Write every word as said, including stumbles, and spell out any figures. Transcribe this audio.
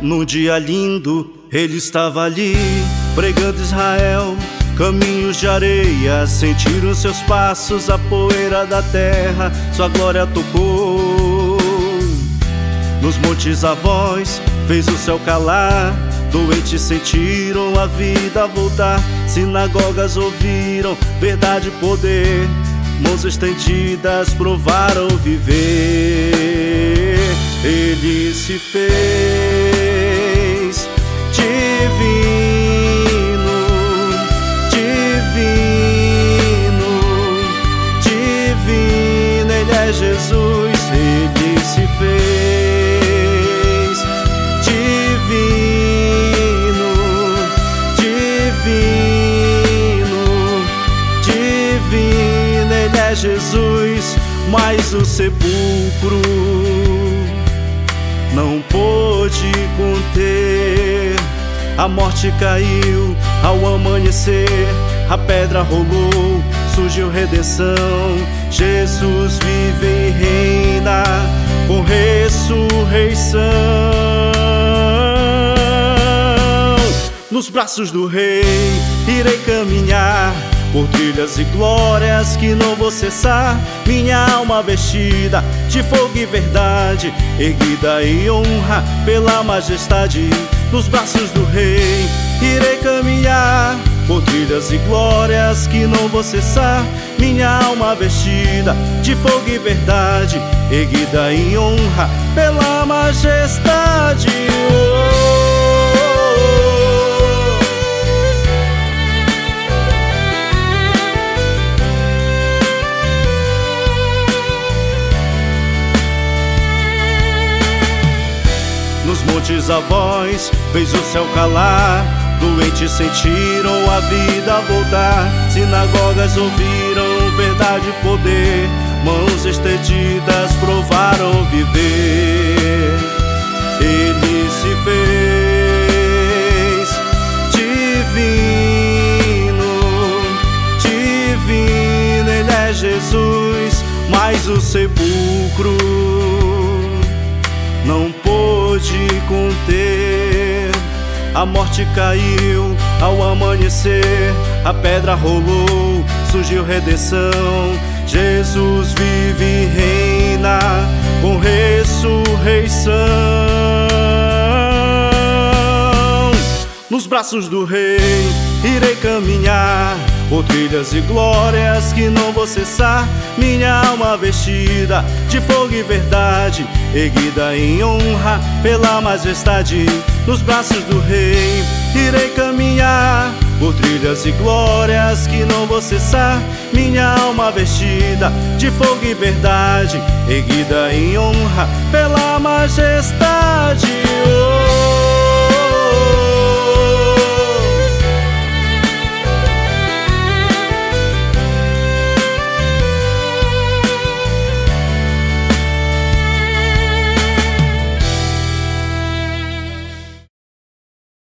Num dia lindo, ele estava ali, pregando Israel, caminhos de areia. Sentiram seus passos, a poeira da terra, sua glória tocou. Nos montes a voz fez o céu calar, doentes sentiram a vida voltar. Sinagogas ouviram verdade e poder, mãos estendidas provaram viver. Ele se fez divino, divino, divino. Ele é Jesus, ele se fez divino, divino, divino. Ele é Jesus, mas o sepulcro não pôde conter. A morte caiu ao amanhecer, a pedra rolou, surgiu redenção. Jesus vive e reina com ressurreição. Nos braços do Rei irei caminhar por trilhas e glórias que não vou cessar. Minha alma vestida de fogo e verdade, erguida em honra pela majestade. Nos braços do Rei irei caminhar por trilhas e glórias que não vou cessar. Minha alma vestida de fogo e verdade, erguida em honra pela majestade. Nos montes a voz fez o céu calar, doentes sentiram a vida voltar. Sinagogas ouviram verdade e poder, mãos estendidas provaram viver. Ele se fez divino, divino. Ele é Jesus, mas o sepulcro não pôde conter. A morte caiu ao amanhecer, a pedra rolou, surgiu redenção. Jesus vive e reina com ressurreição. Nos braços do Rei irei caminhar por trilhas e glórias que não vou cessar. Minha alma vestida de fogo e verdade, erguida em honra pela majestade. Nos braços do Rei irei caminhar por trilhas e glórias que não vou cessar. Minha alma vestida de fogo e verdade, erguida em honra pela majestade.